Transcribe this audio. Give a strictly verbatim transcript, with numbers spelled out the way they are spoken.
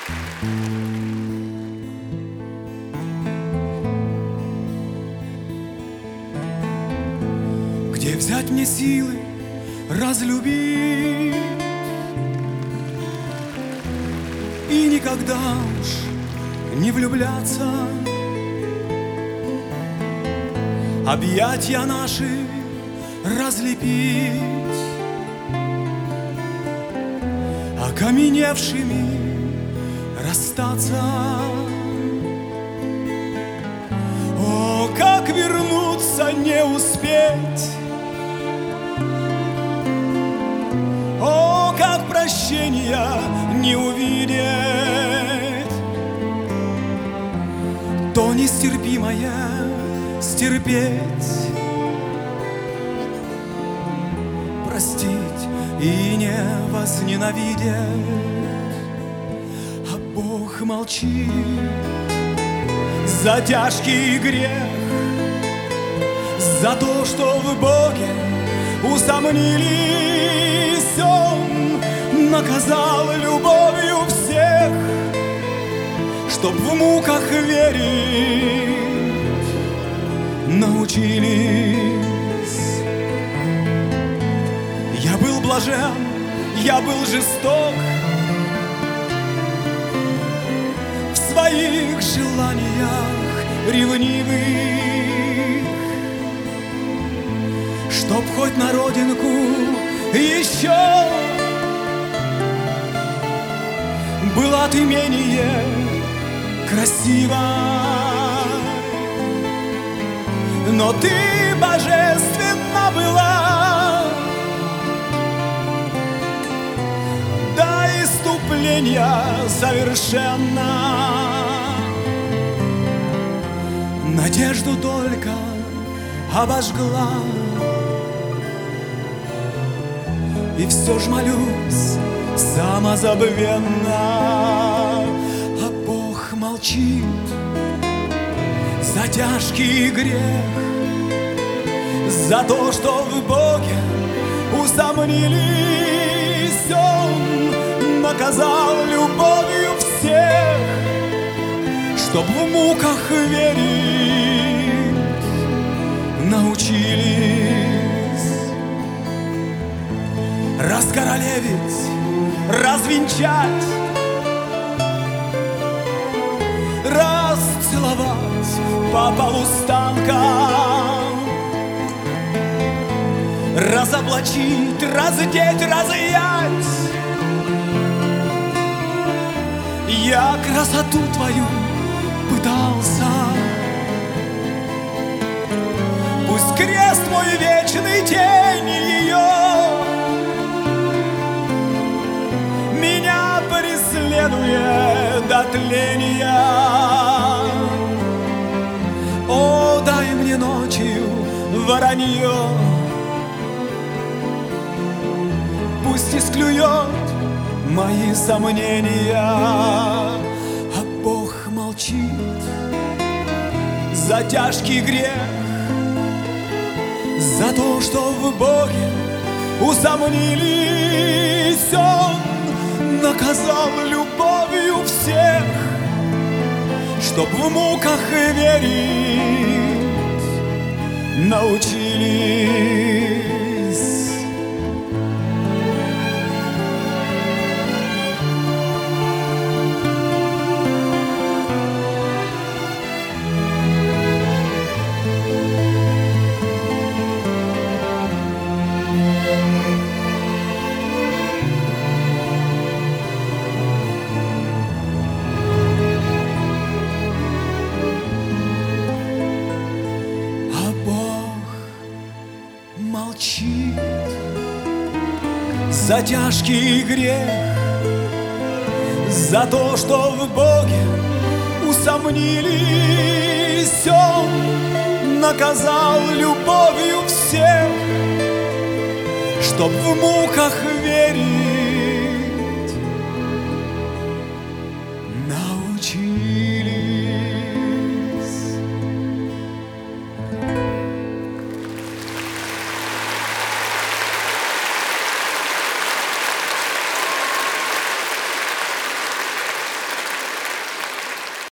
Где взять мне силы разлюбить и никогда уж не влюбляться? Объятья наши разлепить окаменевшими расстаться. О, как вернуться не успеть! О, как прощения не увидеть! То нестерпимое стерпеть, простить и не возненавидеть. А Бог молчит за тяжкий грех, за то, что в Боге усомнились. Он наказал любовью всех, чтоб в муках верить научились. Я был блажен, я был жесток в своих желаниях ревнивых, чтоб хоть на родинку еще была ты менее красива. Но ты божественна была до иступления совершенно. Надежду только обожгла, и все ж молюсь самозабвенно. А Бог молчит за тяжкий грех, за то, что в Боге усомнились. Он наказал любовью всех, чтоб в муках верить научились. Раскоролевить, развенчать, расцеловать по полустанкам, разоблачить, раздеть, разъять. Я красоту твою пытался, пусть крест мой вечный, тень ее меня преследует до тления. О, дай мне ночью воронье, пусть исклюет мои сомнения. А Бог молчит за тяжкий грех, за то, что в Боге усомнились. Он наказал любовью всех, чтоб в муках верить научились. Молчит за тяжкий грех, за то, что в Боге усомнились. Он наказал любовью всех, чтоб в муках верить научились.